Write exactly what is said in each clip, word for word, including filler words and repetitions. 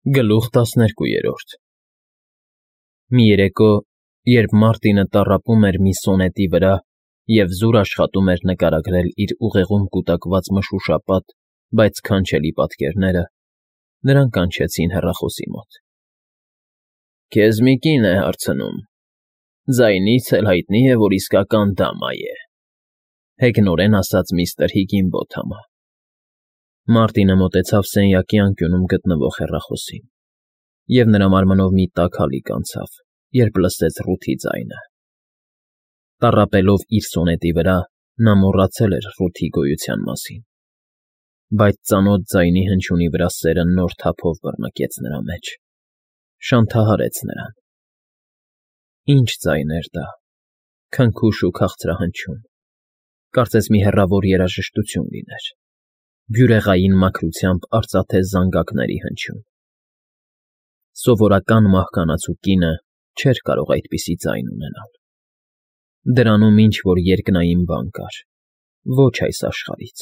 Գլուխ տասներկուերորդ Մի երեկո, երբ Մարտինը տառապում էր մի սոնետի վրա և զուր աշխատում էր նկարագրել իր ուղեղում կուտակված մշուշապատ, բայց քանչելի պատկերները, նրան կանչեցին հեռախոսի մոտ։ ֊ Քեզ մի կին է հարցնում, ձայնից էլ հայտնի է, որ իսկական դամա է,֊ հեգնորեն ասաց միստր Հիգինբոթամը։ Մարտինը մոտեցավ սենյակի անկյունում գտնվող հեռախոսին, և նրա մարմնով մի տաք ալիք անցավ, երբ լսեց Ռութի ձայնը։ Տառապելով իր սոնետի վրա, նա մոռացել էր Ռութի գոյության մասին, բայց ծանոթ ձայնի հնչյունի վրա սերը նոր թափով բռնկեց նրա մեջ, շանթահարեց նրան։ Ի՞նչ ձայն էր դա, քնքուշ ու քաղցրահնչյուն, կարծես մի հեռավոր երաժշտություն լիներ, բյուրեղային մաքրությամբ արծաթե զանգակների հնչյուն։ Սովորական մահկանացու կինը չէր կարող այդպիսի ձայն ունենալ։ Դրանում ինչ֊որ երկնային բան կար, ոչ այս աշխարհից։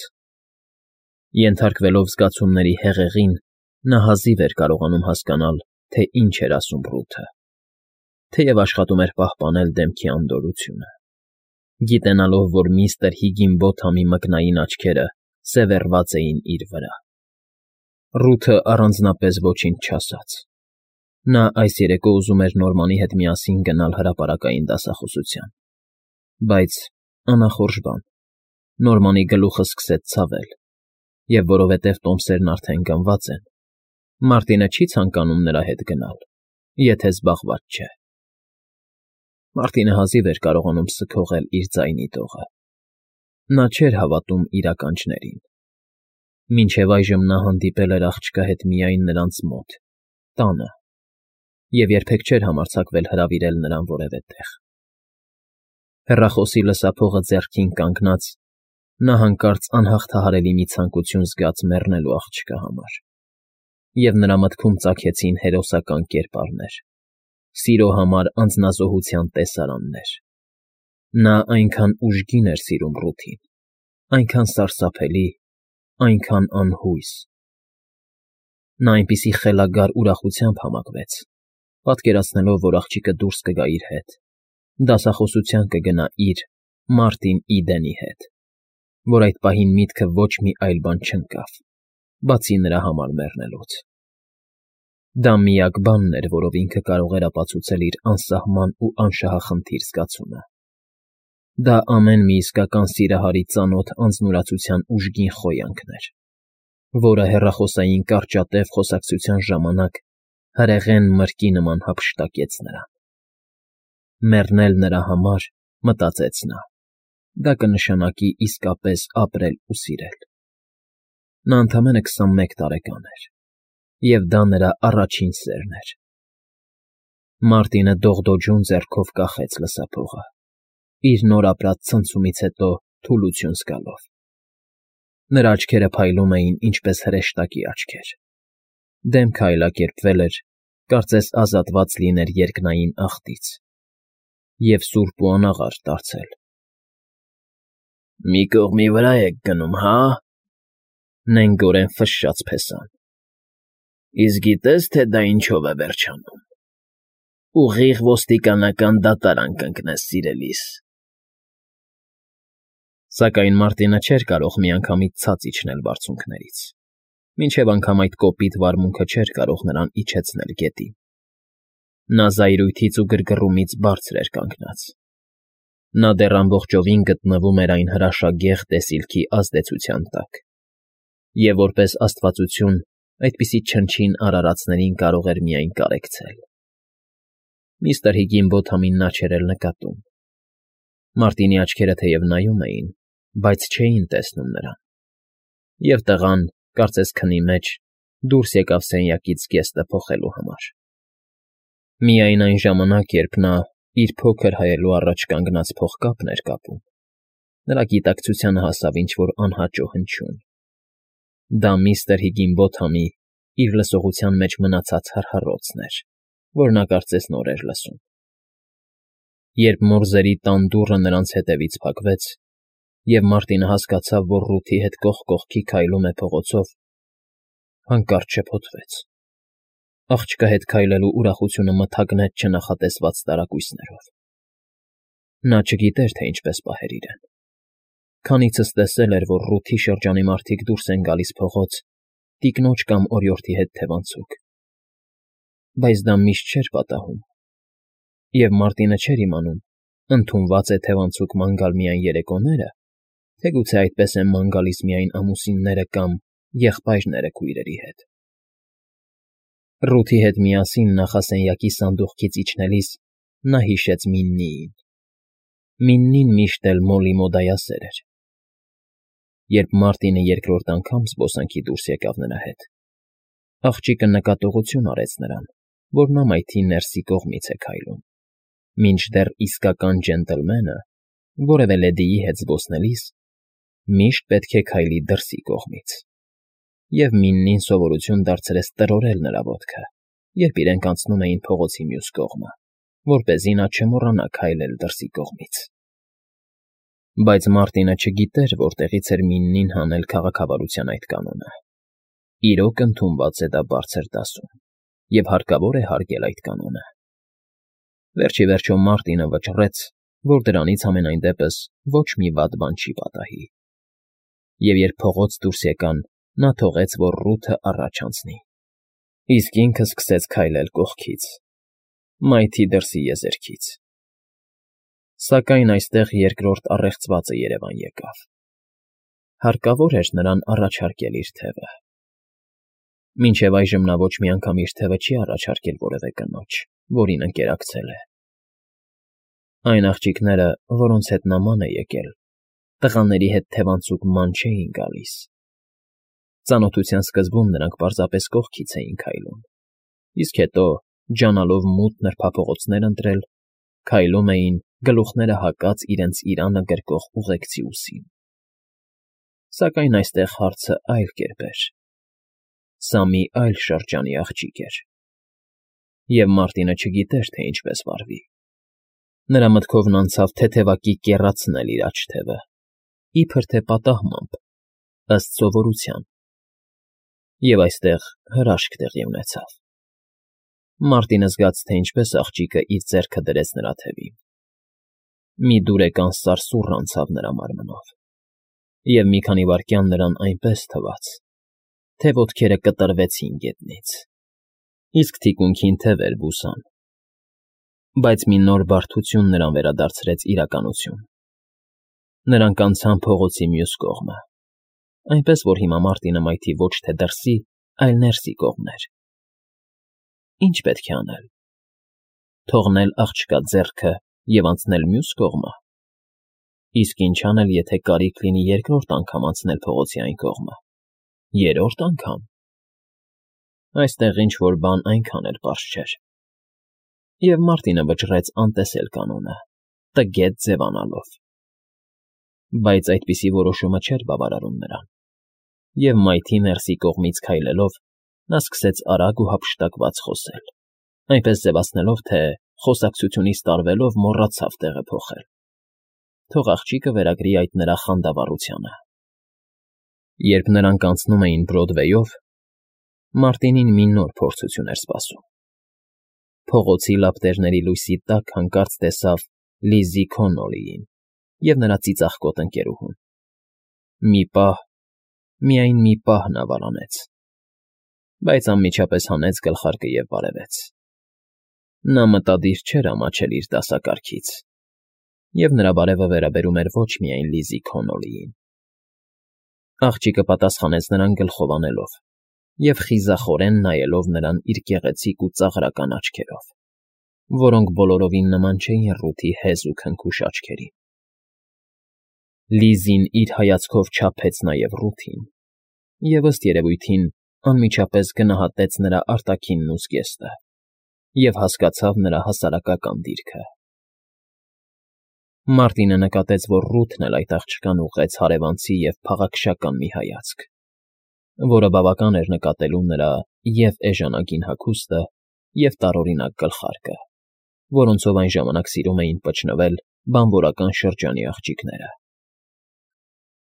Ենթարկվելով զգացումների հեղեղին, նա հազիվ էր կարողանում հասկանալ, թե ինչ էր ասում Ռութը, թեև աշխատում էր պահպանել դեմքի անդորրությունը, գիտենալով, որ միստր Հիգինբոթամի մկնային աչքերը սևեռված էին իր վրա։ Ռութը առանձնապես ոչինչ չասաց։ Նա այս երեկո ուզում էր Նորմանի հետ միասին գնալ հրապարակային դասախոսության, բայց, անախորժ բան, Նորմանի գլուխը սկսեց ցավել, և որովհետև տոմսերն արդեն գնված են, Մարտինը չի ցանկանում նրա հետ գնալ, եթե զբաղված չէ։ Մարտինը հազիվ էր կարողանում սգողել իր ձայնի տողը։ Նա չէր հավատում իր ականջներին։ Մինչև այժմ նա հանդիպել էր աղջկա հետ միայն նրանց մոտ, տանը, և երբեք չէր համարձակվել հրավիրել նրան որևէ տեղ։ Հեռախոսի լսափողը ձեռքին կանգնած՝ նա հանկարծ անհաղթահարելի մի ցանկություն զգաց մեռնելու աղջկա համար, և նրա մտքում ծագեցին հերոսական կերպարներ, սիրո համար անձնազոհության տեսարաններ։ Նա այնքան ուժգին էր սիրում Ռութին, այնքան սարսափելի, այնքան անհույս։ Նա այնպիսի խելագար ուրախությամբ համակվեց, պատկերացնելով, որ աղջիկը դուրս կգա իր հետ, դասախոսության կգնա իր՝ Մարտին Իդենի հետ, որ այդ պահին միտքը ոչ մի այլ բան չընկավ, բացի նրա համար մեռնելուց։ Դա միակ բանն էր, որով ինքը կարող էր ապացուցել իր անսահման ու անշահախնդիր զգացումը։ Դա ամեն մի իսկական սիրահարի ծանոթ անձնուրացության ուժգին խոյանքն էր, որը հեռախոսային կարճատև խոսակցության ժամանակ հրեղեն մրրկի նման հափշտակեց նրան։ Մեռնել նրա համար, մտածեց նա, դա կնշանակի իսկապես ապրել ու սիրել։ Նա ընդամենը քսանմեկ տարեկան էր, և դա նրա առաջին սերն էր։ Մարտինը դողդոջուն ձեռքով կախեց լսափողը, իր նոր ապրած ցնցումից հետո թուլություն զգալով։ Նրա աչքերը փայլում էին ինչպես հրեշտակի աչքեր, դեմքը այլակերպվել էր, կարծես ազատված լիներ երկնային աղտից, և սուրբ ու անաղարտ դարձել։ ֊ Մի կողմի վրա եք գնում, հա՞,֊ նենգորեն ֆշշաց փեսան։ ֊ Իսկ գիտե՞ս, թե դա ինչով է վերջանում։ Ուղիղ ոստիկանական դատարան կընկնես, սիրելիս։ Սակայն Մարտինը չէր կարող միանգամից ցած իջնել բարձունքներից, մինչև անգամ այդ կոպիտ վարմունքը չէր կարող նրան իջեցնել գետին։ Նա զայրույթից ու գրգռումից բարձր էր կանգնած։ Նա դեռ ամբողջովին գտնվում էր այն հրաշագեղ տեսիլքի ազդեցության տակ, և որպես աստվածություն այդպիսի չնչին արարածներին կարող էր միայն կարեկցել։ Միստր Հիգինբոթամին նա չէր էլ նկատում։ Մարտինի աչքերը թեև նայում էին, բայց չէին տեսնում նրան, և տղան, կարծես քնի մեջ, դուրս եկավ սենյակից գեստը փոխելու համար։ Միայն այն ժամանակ, երբ նա իր փոքր հայելու առաջ կանգնած փողկապն էր կապում, նրա գիտակցությանը հասավ ինչ֊որ անհաճո հնչյուն։ Դա միստր Հիգինբոթամի իր լսողության մեջ մնացած հռհռոցն էր, որ նա կարծես նոր էր լսում։ Երբ մորզերի տան դուռը նրանց հետևից փակվեց, և Մարտինը հասկացավ, որ Ռութի հետ կողք կողքի քայլում է փողոցով, հանկարծ շփոթվեց։ Աղջկա հետ քայլելու ուրախությունը մթագնեց չնախատեսված տարակույսներով։ Նա չգիտեր, թե ինչպես պահեր իրեն։ Քանիցս տեսել էր, որ Ռութի շրջանի մարդիկ դուրս են գալիս փողոց, տիկնոջ կամ օրիորդի հետ թևանցուկ։ Բայց դա միշտ չէր պատահում։ Եվ Մարտինը չէր իմանում, ընդունված է թևանցուկ ման գալ միայն երեկոները, թե գուցե այդպես են ման գալիս միայն ամուսինները կամ եղբայրները քույրերի հետ։ Ռութի հետ միասին նախասենյակի սանդուղքից իջնելիս նա հիշեց Միննիին։ Միննին միշտ էլ Մոլլի մոդայասեր էր։ Երբ Մարտինը երկրորդ անգամ զբոսանքի դուրս եկավ նրա հետ, աղջիկը նկատողություն արեց նրան, որ նա մայթի ներսի կողմից է քայլում, մինչդեռ իսկական ջենտլմենը, որևէ լեդիի հետ զբոսնելիս, միշտ պետք է քայլի դրսի կողմից։ Եվ Միննին սովորություն դարձրեց տրորել նրա ոտքը, երբ իրենք անցնում էին փողոցի մյուս կողմը, որպեսզի նա չմոռանա քայլել դրսի կողմից։ Բայց Մարտինը չգիտեր, որտեղից էր Միննին հանել քաղաքավարության այդ կանոնը։ Իրոք ընդունված է դա բարձր դասում, և հարկավոր է հարգել այդ կանոնը։ Վերջ ի վերջո Մարտինը վճռեց, որ դրանից համենայն դեպս ոչ մի վատ բան չի պատահի։ Եվ երբ փողոց դուրս եկան, նա թողեց, որ Ռութը առաջ անցնի, իսկ ինքը սկսեց քայլել կողքից, մայթի դրսի եզերքից։ Սակայն այստեղ երկրորդ առեղծվածը երևան եկավ։ Հարկավոր էր նրան առաջարկել իր թևը։ Մինչև այժմ նա ոչ մի անգամ իր թևը չի առաջարկել որևէ կնոջ, որին ընկերակցել է։ Այն աղջիկները, որոնց հետ նա ման է եկել, տղաների հետ թևանցուկ ման չէին գալիս։ Ծանոթության սկզբում նրանք պարզապես կողքից էին քայլում, իսկ հետո, ջանալով մութ նրբափողոցներ ընտրել, քայլում էին գլուխները հակած իրենց իրանը գրկող ուղեկցի ուսին։ Սակայն այստեղ հարցը այլ կերպ էր։ Սա մի այլ շրջանի աղջիկ էր։ Եվ Մարտինը չգիտեր, թե ինչպես վարվի։ Նրա մտքովն անցավ թեթևակի կեռացնել իր աջ թևը, իբր թե պատահմամբ, ըստ սովորության։ Եվ այստեղ հրաշք տեղի ունեցավ։ Մարտինը զգաց, թե ինչպես աղջիկը իր ձեռքը դրեց նրա թևին։ Մի դուրեկան սարսուռ անցավ նրա մարմնով, և մի քանի վայրկյան նրան այնպես թվաց, թե ոտքերը կտրվեցին գետնից, իսկ թիկունքին թևեր բուսան։ Բայց մի նոր բարդություն նրան վերադարձրեց իրականություն։ Նրանք անցան փողոցի մյուս կողմը, այնպես որ հիմա Մարտինը մայթի ոչ թե դրսի, այլ ներսի կողմներ։ Ինչ պետք է անել։ Թողնել աղջկա ձեռքը և անցնել մյուս կողմը։ Իսկ ինչ անել, եթե կարիք լինի երկրորդ անգամ անցնել փողոցի այն կողմը։ Երրորդ անգամ։ Այստեղ ինչ-որ բան այնքան էլ պարզ չէր։ Եվ Մարտինը վճռեց անտեսել կանոնը, տգետ ձևանալով։ Բայց այդպիսի որոշումը չէր բավարարում նրան, և մայթի ներսի կողմից քայլելով նա սկսեց արագ ու հափշտակված խոսել, այնպես ձևացնելով, թե խոսակցությունից տարվելով մոռացավ տեղը փոխել։ Թող աղջիկը վերագրի այդ նրա խանդավառությանը։ Երբ նրանք անցնում էին Բրոդվեյով, Մարտինին մի նոր փորձություն էր սպասում։ Փողոցի լապտերների լույսի տակ հանկարծ տեսավ Լիզզի Քոննոլիին և նրա ծիծաղկոտ ընկերուհուն։ Մի պահ, միայն մի պահ նա վարանեց, բայց անմիջապես հանեց գլխարկը և բարևեց։ Նա մտադիր չէր ամաչել իր դասակարգից, և նրա բարևը վերաբերում էր ոչ միայն Լիզզի Քոննոլիին։ Աղջիկը պատասխանեց նրան գլխով անելով և խիզախորեն նայելով նրան իր գեղեցիկ ու ծաղրական աչքերով, որոնք բոլորովին նման չէին Ռութի հեզ ու քնքուշ աչքերին։ Լիզզին իր հայացքով չափեց նաև Ռութին և, ըստ երևույթին, անմիջապես գնահատեց նրա արտաքինն ու զգեստը և հասկացավ նրա հասարակական դիրքը։ Մարտինը նկատեց, որ Ռութն էլ այդ աղջկան ուղղեց հարևանցի և փաղաքշական մի հայացք, որը բավական էր նկատելու նրա և էժանագին հագուստը, և տարօրինակ գլխարկը, որոնցով այն ժամանակ սիրում էին պճնվել բանվորական շրջանի աղջիկները։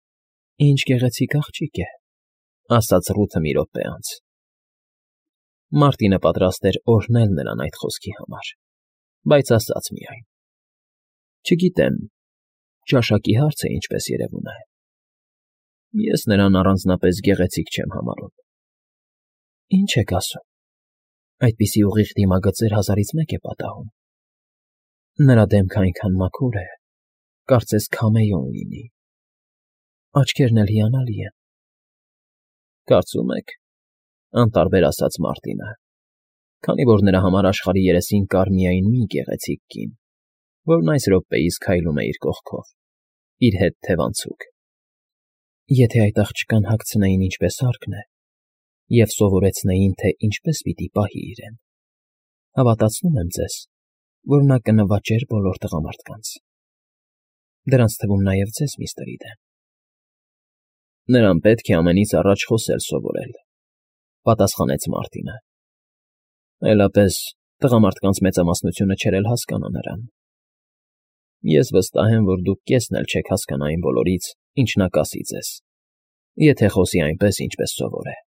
«Ինչ գեղեցիկ աղջիկ է», ասաց Ռութը մի րոպե անց։ Մարտինը պատրաստ էր օրհնել նրան այդ խոսքի համար, բայց ասաց միայն. Չգիտեմ, ճաշակի հարց է, ինչպես երևում է։ Ես նրան առանձնապես գեղեցիկ չեմ համարում։ Ինչ եք ասում։ Այդպիսի ուղիղ դիմագծեր հազարից մեկ է պատահում։ Նրա դեմքը այնքան մաքուր է, կարծես քամեոն լինի։ Աչքերն էլ հիանալի են։ Կարծում եք, անտարբեր ասաց Մարտինը, քանի որ նրա համար աշխարհի երեսին կար միայն մի գեղեցիկ կին, որն այս րոպեիս քայլում է իր կողքով, իր հետ թևանցուկ։ Եթե այդ աղջկան հագցնեին ինչպես հարկն է, և սովորեցնեին, թե ինչպես պիտի պահի իրեն, հավատացնում եմ ձեզ, որ նա կնվաճեր բոլոր տղամարդկանց։ Դրանց թվում նաև ձեզ, միստր Իդեն։ Նրան պետք է ամենից առաջ խոսել սովորել, պատասխանեց Մարտինը։ Այլապես տղամարդկանց մեծամասնությունը չէր էլ հասկանա նրան։ Ես վստահ եմ, որ դուք կեսն էլ չեք հասկանա այն բոլորից, ինչ նա կասի ձեզ, եթե խոսի այնպես, ինչպես սովոր է։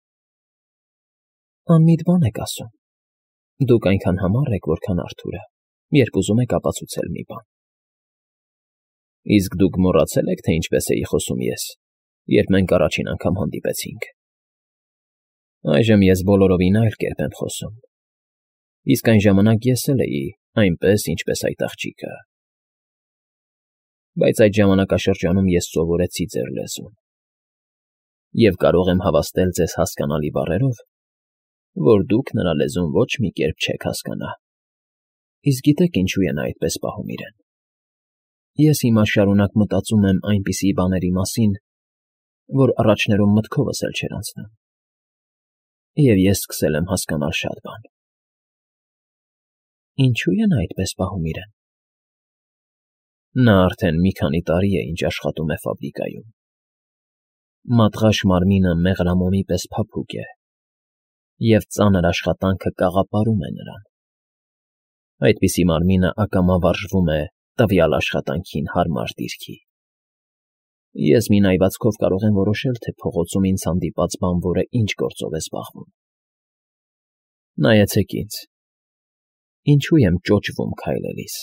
Անմիտ բան եք ասում։ Դուք այնքան համառ եք, որքան Արթուրը, երբ ուզում եք ապացուցել մի բան։ Իսկ դուք մոռացել եք, թե ինչպես էի խոսում ես, երբ մենք առաջին անգամ հանդիպեցինք։ Այժմ ես բոլորովին այլ կերպ եմ խոսում։ Իսկ այն ժամանակ ես էլ էի այնպես, ինչպես այդ աղջիկը։ Բայց այդ ժամանակաշրջանում ես սովորեցի ձեր լեզուն։ Եվ կարող եմ հավաստել ձեզ հասկանալի բառերով, որ դուք նրա լեզուն ոչ մի կերպ չեք հասկանա։ Իսկ գիտեք ինչու է նա այդպես պահում իրեն։ Ես հիմա շարունակ մտածում եմ այնպիսի բաների մասին, որ առաջներում մտքովս էլ չէր անցնում։ Եվ ես սկսել եմ հասկանալ շատ բան։ Ինչու է նա այդպես պահում իրեն։ Նա արդեն մի քանի տարի է, ինչ աշխատում է ֆաբրիկայում։ Մատղաշ մարմինը մեղրամոմի պես փափուկ է, և ծանր աշխատանքը կաղապարում է նրան։ Այդպիսի մարմինը ակամա վարժվում է տվյալ աշխատանքին հարմար դիրքի։ Ես մի նայվածքով կարող եմ որոշել, թե փողոցում ինձ հանդիպած բանվորը ինչ գործով է զբաղվում։ Նայեցեք ինձ։ Ինչու եմ ճոճվում քայլելիս։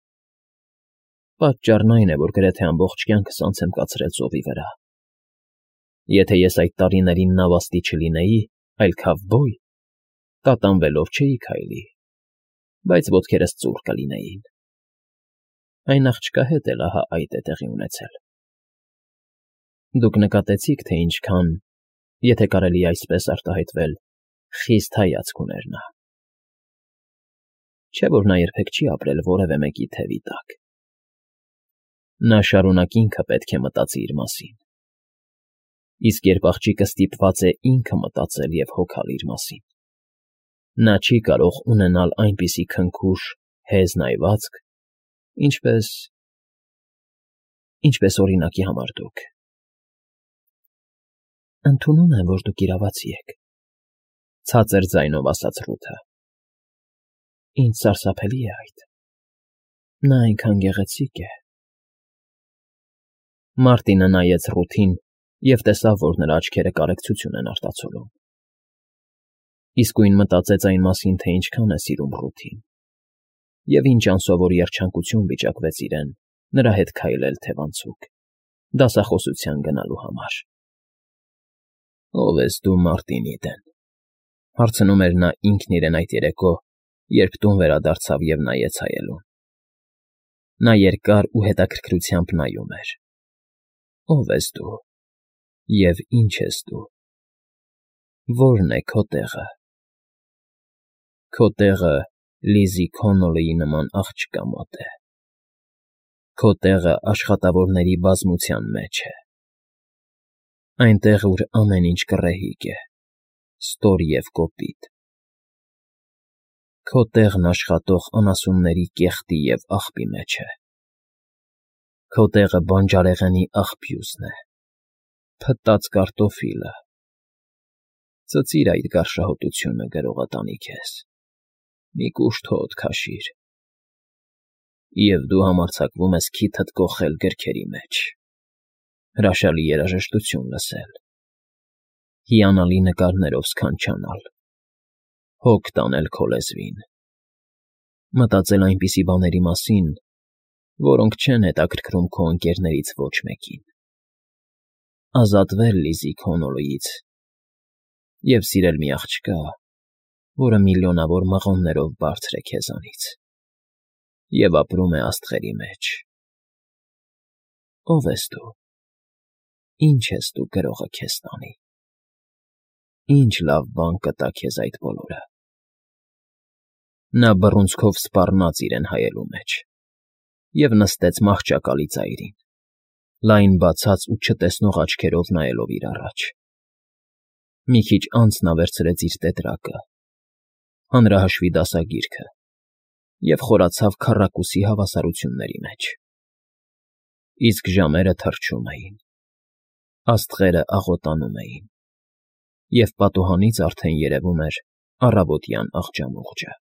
Պատճառն այն է, որ գրեթե ամբողջ կյանքս անց եմ կացրել ծովի վրա։ Եթե ես այդ տարիներին նավաստի չլինեի, այլ քավբոյ, տատանվելով չէի քայլի, բայց ոտքերս ծուռ կլինեին։ Այն աղջկա հետ էլ ահա այդ է տեղի ունեցել։ Դուք նկատեցիք, թե ինչքան, եթե կարելի է այսպես արտահայտվել, խիստ հայացք ուներ նա։ Չէ՞ որ նա երբեք չի ապրել որևէ մեկի թևի տակ։ Նա շարունակ ինքը պետք է մտածի իր մասին։ Իսկ երբ աղջիկը ստիպված է ինքը մտածել և հոգալ իր մասին, նա չի կարող ունենալ այնպիսի քնքուշ, հեզ նայվածք, ինչպես… ինչպես օրինակի համար դուք։ Ընդունում եմ, որ դուք իրավացի եք, ցածր ձայնով ասաց Ռութը։ Ինձ սարսափելի է այդ։ Նա այնքան գեղեցիկ է։ Մարտինը նայեց Ռութին և տեսավ, որ նրա աչքերը կարեկցություն են արտացոլում։ Իսկույն մտածեց այն մասին, թե ինչքան է սիրում Ռութին, և ինչ անսովոր երջանկություն վիճակվեց իրեն նրա հետ քայլել թևանցուկ, դասախոսության գնալու համար։ Ո՞վ ես դու, Մարտին Իդեն, հարցնում էր նա ինքն իրեն այդ երեկո, երբ տուն վերադարձավ և նայեց հայելուն։ Նա երկար ու հետաքրքրությամբ նայում էր։ Ո՞վ ես դու, և ի՞նչ ես դու։ Ո՞րն է քո տեղը։ Քո տեղը Լիզի Քոննոլիի նման աղջկա մոտ է։ Քո տեղը աշխատավորների բազմության մեջ է։ Այնտեղ, ուր ամեն ինչ կռեհիկ է, ստոր և կոպիտ։ Քո տեղն աշխատող անասունների կեղտի և աղբի մեջ է։ Քո տեղը բանջարեղենի աղբյուսն է, փտած կարտոֆիլը։ Ծծիր այդ գարշահոտությունը, գրողը տանի քեզ, մի կուշտ հոտ քաշիր, և դու համարձակվում ես քիթդ կոխել գրքերի մեջ, հրաշալի երաժշտություն լսել, հիանալի նկարներով սքանչանալ, Հոգ տանել քո լեզվին, մտածել այնպիսի բաների մասին, որոնք չեն հետաքրքրում քո ընկերներից ոչ մեկին, ազատվել Լիզzie Քոննոլlyից և սիրել մի աղջկա, որը միլիոնավոր մղոններով բարձր է քեզանից և ապրում է աստղերի մեջ։ Ո՞վ ես դու, ի՞նչ ես դու գրողը քեզ տանի, ի՞նչ լավ բան կտա քեզ այդ բոլորը։ Նա բռունցքով սպառնաց իրեն հայելու մեջ և նստեց մահճակալի ծայրին, լայն բացած ու չտեսնող աչքերով նայելով իր առաջ։ Մի քիչ անց նա վերցրեց իր տետրակը, հանրահաշվի դասագիրքը և խորացավ քառակուսի հավասարությունների մեջ։ Իսկ ժամերը թռչում էին, աստղերը աղոտանում էին, և պատուհանից արդեն երևում էր առավոտյան աղջամուղջը։